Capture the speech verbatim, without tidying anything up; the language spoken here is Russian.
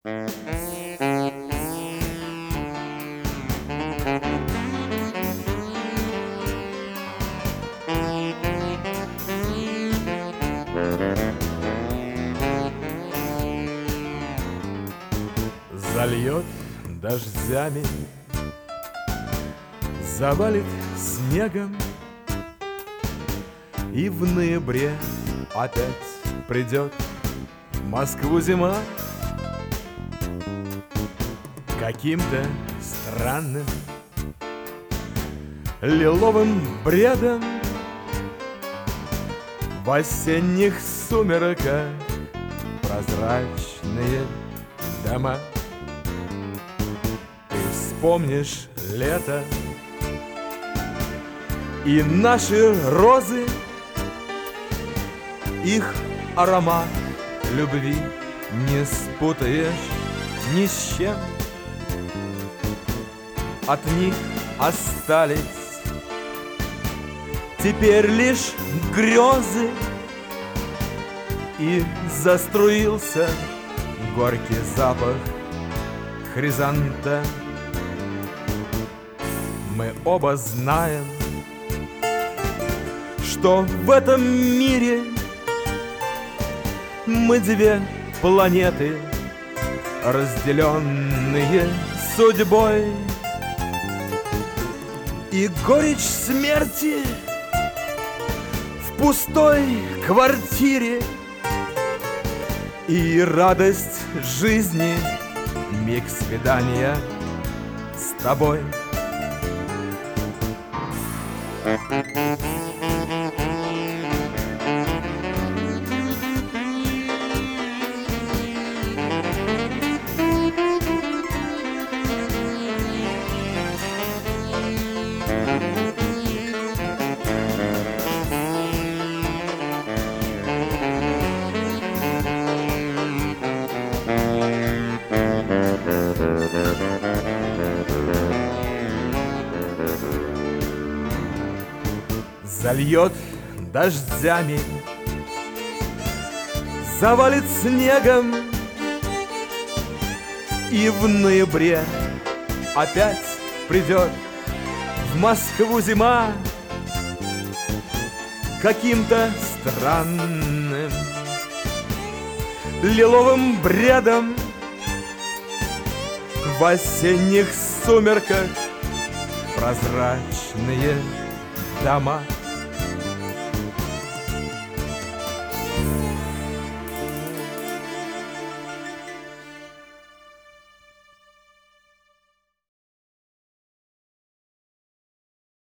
Зальет дождями, завалит снегом, и в ноябре опять придет в Москву зима. Каким-то странным лиловым бредом в осенних сумерках прозрачные дома. Ты вспомнишь лето и наши розы, их аромат любви не спутаешь ни с чем. От них остались теперь лишь грезы, и заструился горький запах хризантем. Мы оба знаем, что в этом мире мы две планеты, разделенные судьбой. И горечь смерти в пустой квартире, и радость жизни миг свидания с тобой. Зальет дождями, завалит снегом, и в ноябре опять придет в Москву зима. Каким-то странным лиловым бредом в осенних сумерках прозрачные дома.